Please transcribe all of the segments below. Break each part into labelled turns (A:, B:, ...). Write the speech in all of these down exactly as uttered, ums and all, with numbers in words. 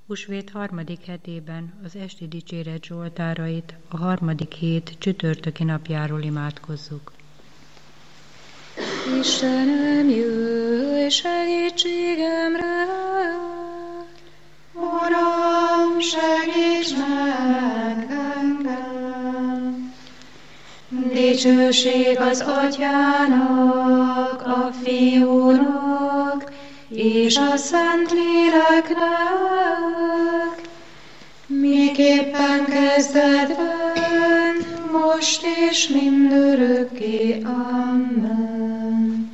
A: Húsvét harmadik hetében az esti dicséret zsoltárait a harmadik hét csütörtöki napjáról imádkozzuk.
B: Istenem, jöjj segítségemre!
C: Uram, segíts meg engem! Dicsőség az Atyának, a Fiúnak és a Szentléleknek, miképpen kezdetben, most és mindörökké. Amen.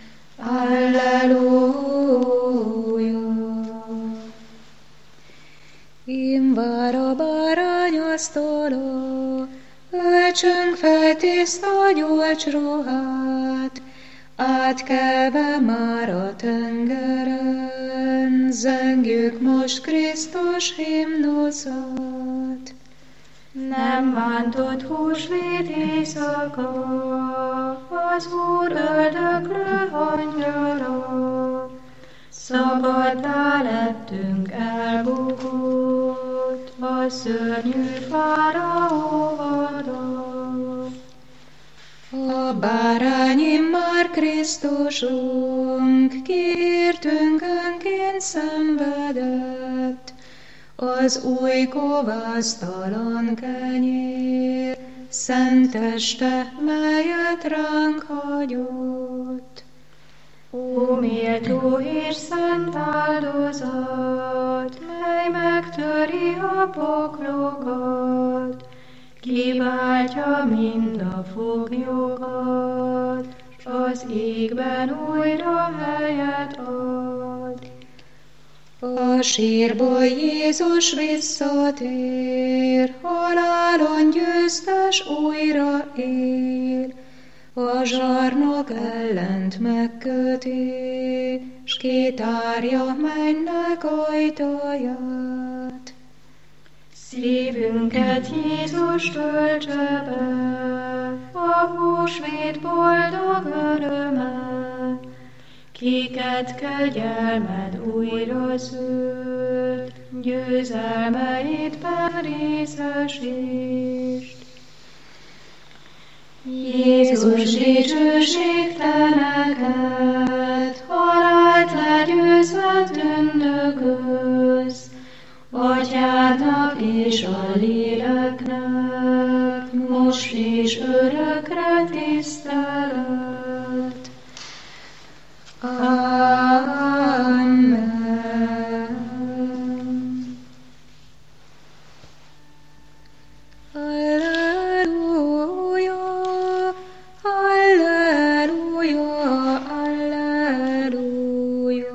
C: Alleluja.
B: Én vár a bárányasztala, öltsünk fel tiszta gyolcsruhát, átkelve már a tengeren, zengjük most Krisztus himnuszát.
C: Nem bántott húsvét éjszaka, az Úr öldöklő angyala, szabaddá lettünk elbukott, a szörnyű fáraó alatt.
B: A bárány immár Krisztusunk, kiértünk önként szenvedett, az új kovásztalan kenyér, szent teste, melyet ránk hagyott.
C: Ó, méltó és szent áldozat, mely megtöri a poklokat, kiváltja mind a foglyokat, s az égben újra helyet ad.
B: A sírból Jézus visszatér, halálon győztes újra él, a zsarnok ellent megköti, s kitárja mennek ajtaját.
C: Szívünket Jézus töltse be, a húsvét boldog örömmel, kiket kegyelmed újra szült, győzelmeidben részesítsd. Jézus, dicsőség te neked, halált legyőzve tündökölsz, Atyádnak és a Léleknek, most és örökre tisztelet. Amen.
B: Alleluja, alleluja, alleluja.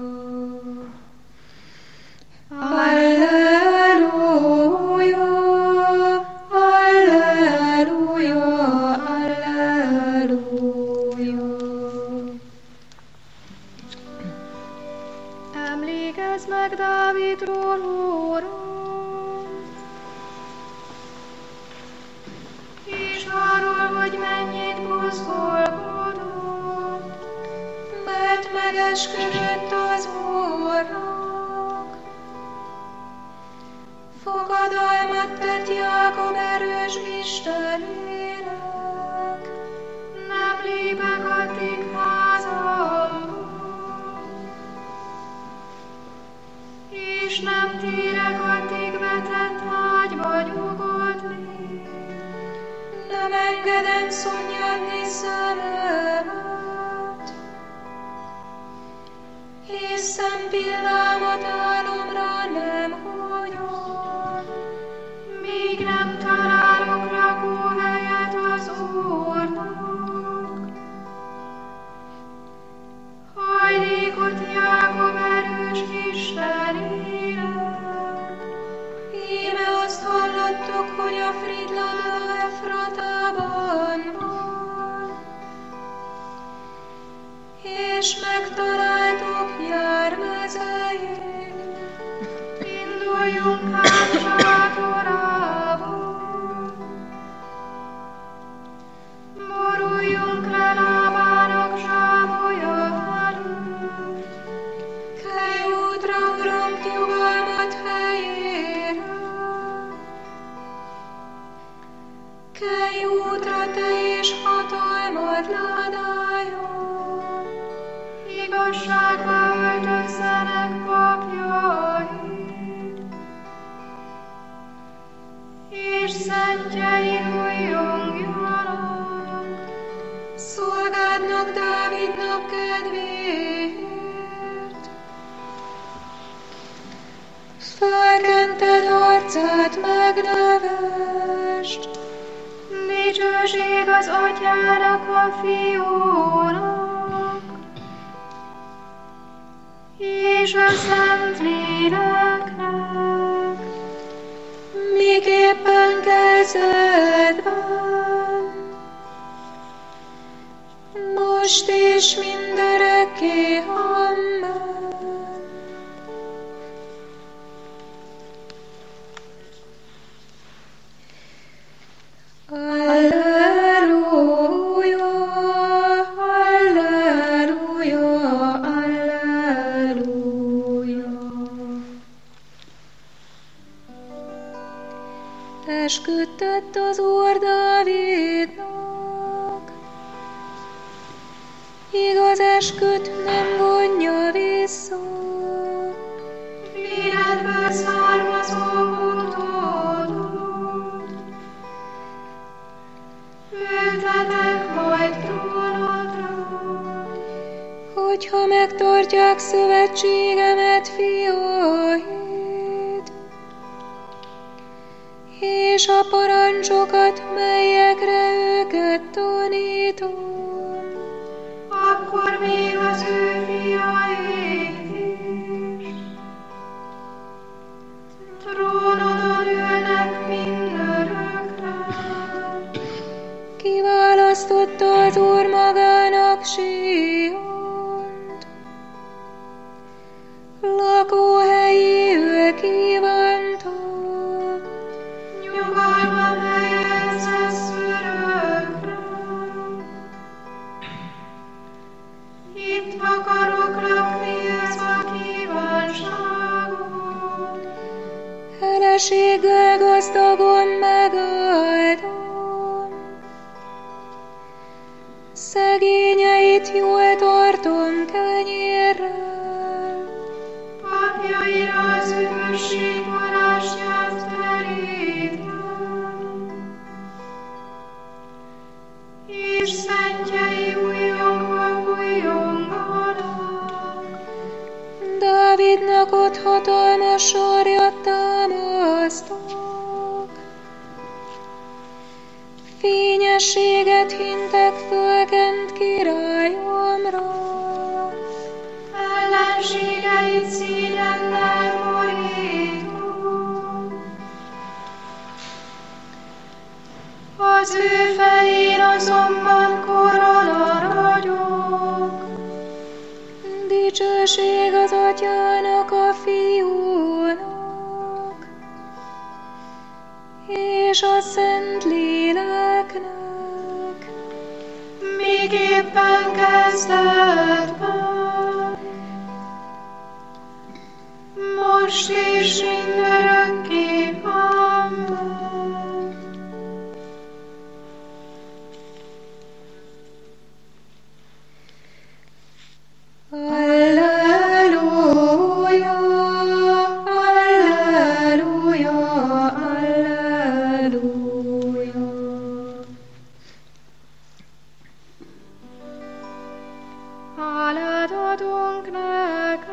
B: Alleluja, alleluja, alleluja.
C: Emlékezz meg Dávidról, Uram, és arról, hogy mennyit buzgolkodott,
B: Mert megesküdött az Úrnak, fogadalmat tett Jákob erős Istenének.
C: nem lépek addig házamba, és nem térek addig vetett ágyba nyugodni.
B: Nem engedem szunnyadni szememet, és szempillámat álomra nem hagyom,
C: Míg nem találok lakóhelyet az Úrnak. Hajlékot Jákob erős Istenének.
B: Íme azt hallottuk, hogy a Fridlanda Efratában van, és megtaláltuk jár mezején.
C: Induljunk hát sátorába, boruljunk le lábának zsámolja előtt.
B: Kelj útra, Uram, nyugalmat helyén, padládájon.
C: Igazságba öltözzenek papjai, és szentjein újjongjanak.
B: Szolgádnak Dávidnak kedvéért. Felkented arcát megnevest,
C: Dicsőség az Atyának, a Fiúnak, és a Szentléleknek,
B: miképpen kezdetben, most és mindörökké. Amen. Alleluja, alleluja, alleluja. Esküdtett az Úr Dávidnak, igaz esküt nem vonja vissza.
C: véredből származó utódot, ültetek majd trónodra.
B: Hogyha megtartják szövetségemet, fiaid, és a parancsokat, melyekre őket tanítom,
C: Akkor még az ő fiaik is trónodon ülnek mindörökre.
B: kiválasztotta az Úr magának Siont, lakóhelyéül kívánta.
C: Nyugalmat helyezesz örökre. Itt akarok lakni, ez a kívánságom.
B: Feleséggel gazdagon megáldom, szegényeit jól tartom kenyérrel.
C: Papjaira az üdvösség forrásját terítem, és szentjei újjongva újjonganak.
B: Dávidnak ott hatalmas sarjat támasztok, fényességet hintek fölkent királyomra.
C: Ellenségeit szígyennel borítom, az ő fején azonban korona ragyog.
B: Dicsőség az Atyának, a Fiúnak, és a Szentléleknek,
C: Miképpen kezdetben, most és mindörökké. Amen.
B: Alleluja, alleluja, alleluja.
C: Hálát adunk neked,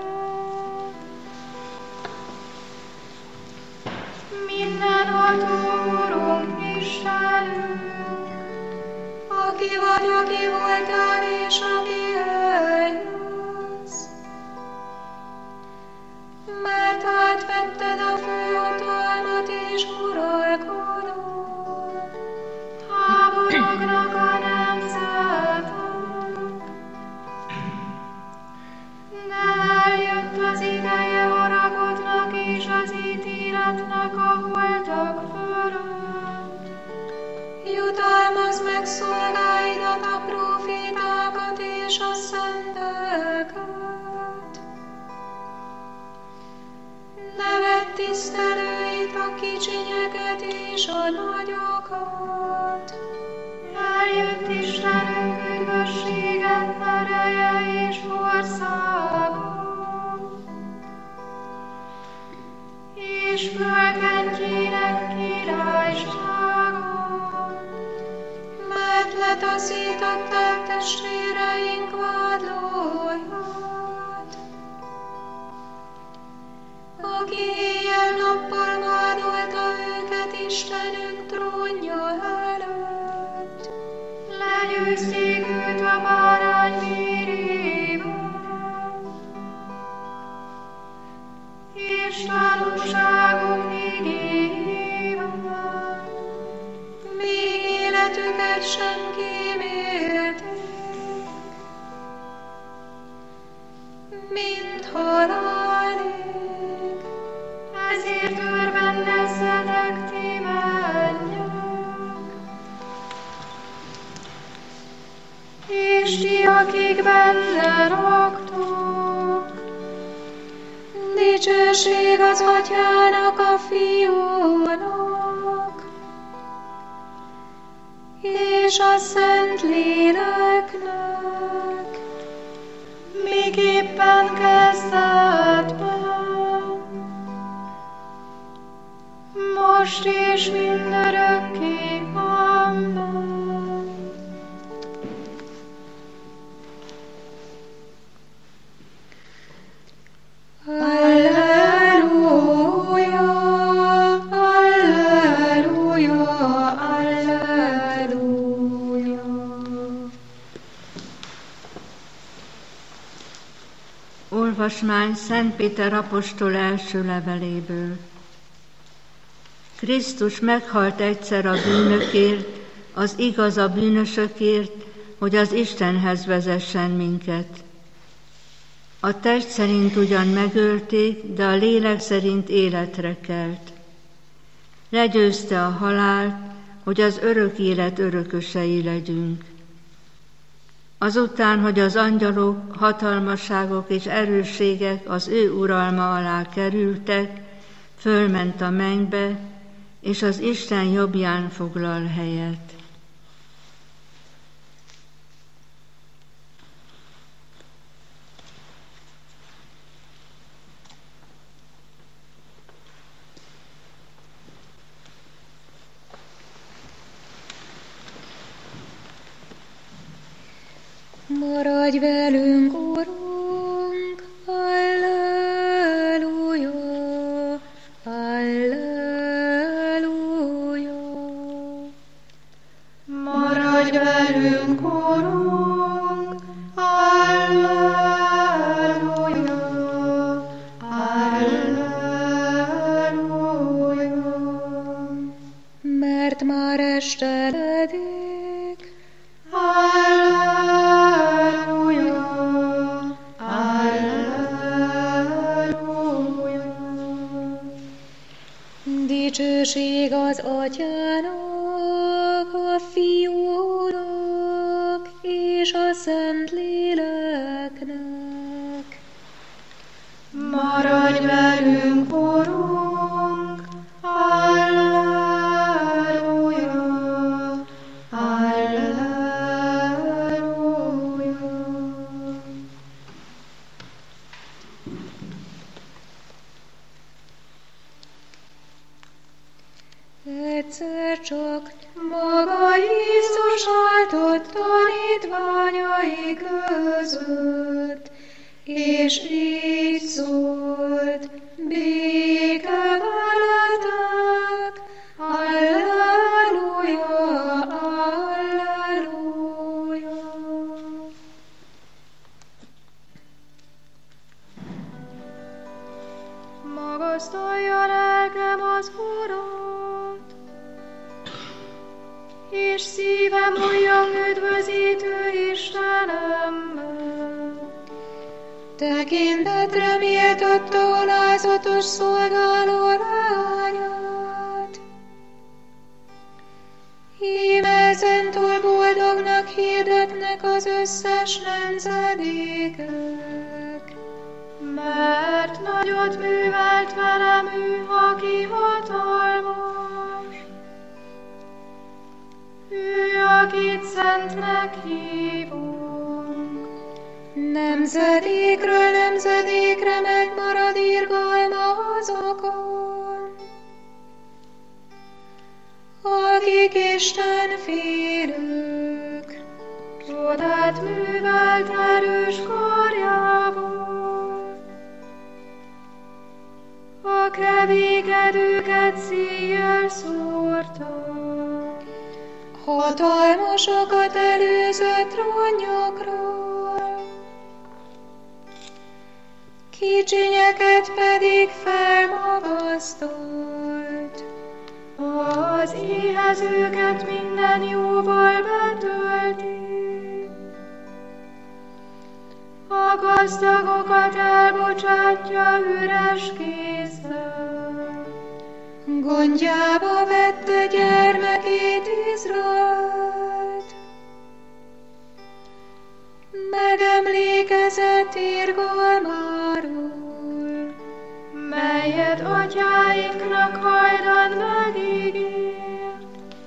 C: mindenható Urunk Istenünk,
B: Aki vagy, aki voltál, és aki eljössz, mert átvetted a főhatalmat és uralkodod.
C: háborognak a nemzetek, de eljött az ideje haragodnak és az ítéletnek a holtak fölött.
B: Jutalmazd meg szolgáidat, a prófétákat és a szenteket. Ne vedd tisztelőit, a kicsinyeket és a nagyokat.
C: Eljött Istenünk, örökséget ereje és országa, és fölkentjének királysága, mert letaszították testvéreink vádlóját, aki éjjel-nappal vádolta őket Istenünk trónja előtt. Legyőzték őt a bárány vérével, és tanúságok igéjével, még életüket sem kímélték, mint halálig. Ezért örvendezzetek ti mennyek, és ti, akik benne laktok. Dicsőség az Atyának, a Fiúnak, és a Szentléleknek, miképpen kezdetben, most és mindörökké. Amen. Alleluja, alleluja, alleluja.
D: Olvasmány Szent Péter apostol első leveléből. Krisztus meghalt egyszer a bűnökért, az igaz a bűnösökért, hogy az Istenhez vezessen minket. A test szerint ugyan megölték, de a lélek szerint életre kelt. Legyőzte a halált, hogy az örök élet örökösei legyünk. Azután, hogy az angyalok, hatalmasságok és erősségek az ő uralma alá kerültek, fölment a mennybe, és az Isten jobbján foglal helyet.
B: Maradj velünk, Urunk, alleluja, alleluja.
C: Maradj velünk, Urunk, alleluja, alleluja.
B: Mert már esteledik,
C: Alleluja, alleluja.
B: dicsőség az Atyának, a Fiúnak és a Szentléleknek.
C: Maradj velünk, Urunk, alleluja, alleluja.
B: Egyszer csak maga Jézus áltott tanítványai között, és így szólt: béke veletek, alleluja, alleluja.
C: Magasztalja lelkem az Urat, és szívem újjong üdvözítő Istenemmel.
B: Tekintetre méltatta alázatos szolgáló leányát. Íme ezentúl boldognak hirdetnek az összes nemzedékek.
C: Mert nagyot művelt velem ő, aki hatalmas. Ő, akit szentnek hívunk.
B: Nemzedékről nemzedékre megmarad irgalma azokon, akik Isten félők.
C: Csodát művelt erős karjával, a kevékedőket szíjjel szórta.
B: Hatalmasokat előzött ronnyokról, kicsinyeket pedig felmagasztolt.
C: Az éhezőket minden jóval betölti, a gazdagokat elbocsátja üres kézzel.
B: Gondjába vette gyermekét Izraelt, megemlékezett irgalmáról,
C: melyet atyáiknak hajdan megígért,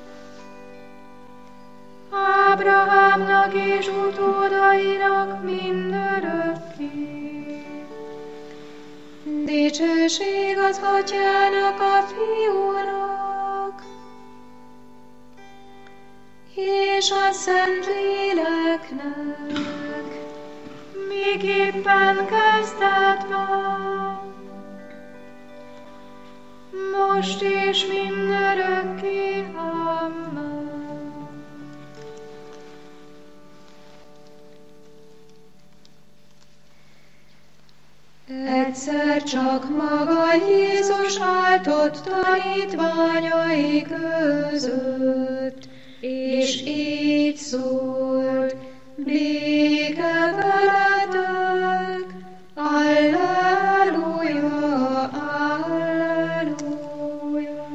C: Ábrahámnak és utódainak mindörökké.
B: Dicsőség az Atyának, a Fiúnak, és a Szentléleknek,
C: miképpen kezdetben, most és mindörökké. Amen.
B: Egyszer csak maga Jézus áltott tanítványai között, és így szólt: béke veletek, alleluja, alleluja.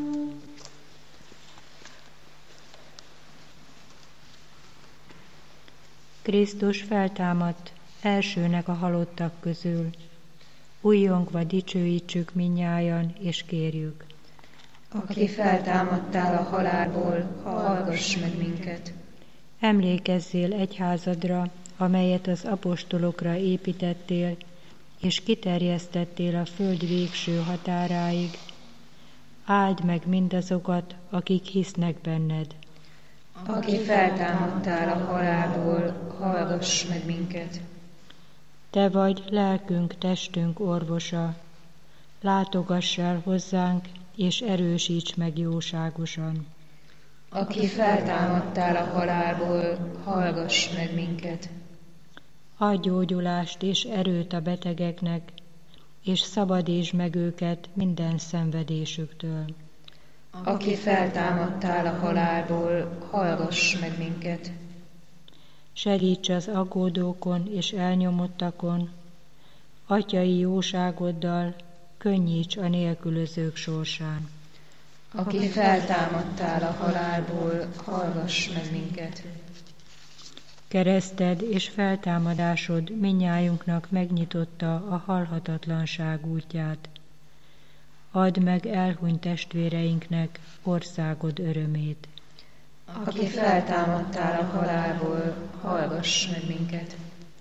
A: Krisztus feltámadt elsőnek a halottak közül. Újjongva dicsőítsük minnyájan, és kérjük.
E: Aki feltámadtál a halálból, hallgass meg minket.
A: Emlékezzél egyházadra, amelyet az apostolokra építettél, és kiterjesztettél a föld végső határáig. Áld meg mindazokat, akik hisznek benned.
E: Aki feltámadtál a halálból, hallgass meg minket.
A: Te vagy lelkünk, testünk orvosa. Látogass el hozzánk, és erősíts meg jóságosan.
E: Aki feltámadtál a halálból, hallgass meg minket.
A: Adj gyógyulást és erőt a betegeknek, és szabadítsd meg őket minden szenvedésüktől.
E: Aki feltámadtál a halálból, hallgass meg minket.
A: Segíts az aggódókon és elnyomottakon, atyai jóságoddal könnyíts a nélkülözők sorsán.
E: Aki feltámadtál a halálból, hallgass meg minket.
A: Kereszted és feltámadásod minnyájunknak megnyitotta a halhatatlanság útját. Add meg elhunyt testvéreinknek országod örömét.
E: Aki feltámadtál a halálból, hallgass meg minket.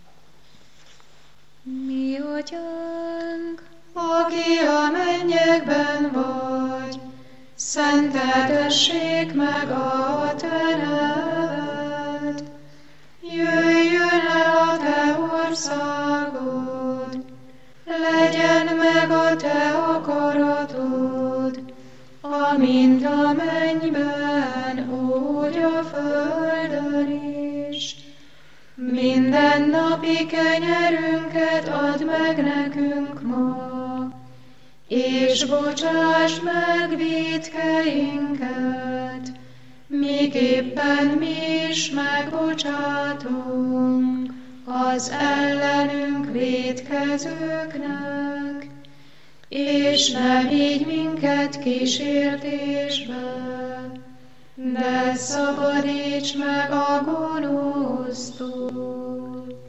B: Mi Atyánk,
C: Aki a mennyekben vagy, szenteltessék meg a te neved. Jöjjön el a te országod, legyen meg a te akaratod, amint a mennyben, úgy a földön is. Mindennapi kenyerünket add meg nekünk ma, és bocsáss meg vétkeinket, miképpen mi is megbocsátunk az ellenünk vétkezőknek, és ne vigy minket kísértésbe, de szabadíts meg a gonosztól.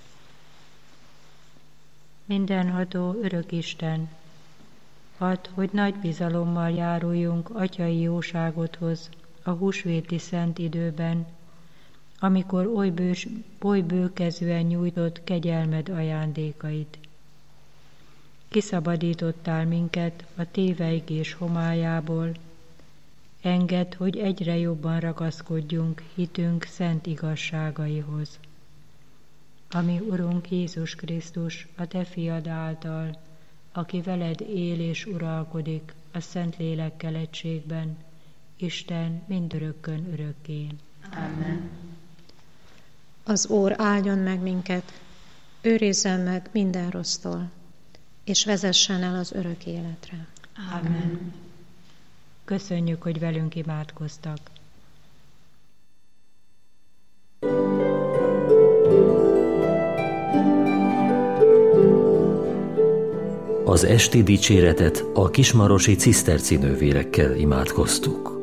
A: Mindenható örök Isten, add, hogy nagy bizalommal járuljunk atyai jóságodhoz a húsvéti szent időben, amikor oly, bős, oly bőkezűen nyújtott kegyelmed ajándékait. Kiszabadítottál minket a téveigés homályából, engedd, hogy egyre jobban ragaszkodjunk hitünk szent igazságaihoz. Ami Urunk Jézus Krisztus, a Te fiad által, aki veled él és uralkodik a Szentlélekkel egységben, Isten mindörökkön örökké.
E: Amen.
F: Az Úr áldjon meg minket, őrizzen meg minden rossztól, és vezessen el az örök életre.
E: Amen.
A: Köszönjük, hogy velünk imádkoztak.
G: Az esti dicséretet a kismarosi ciszterci nővérekkel imádkoztuk.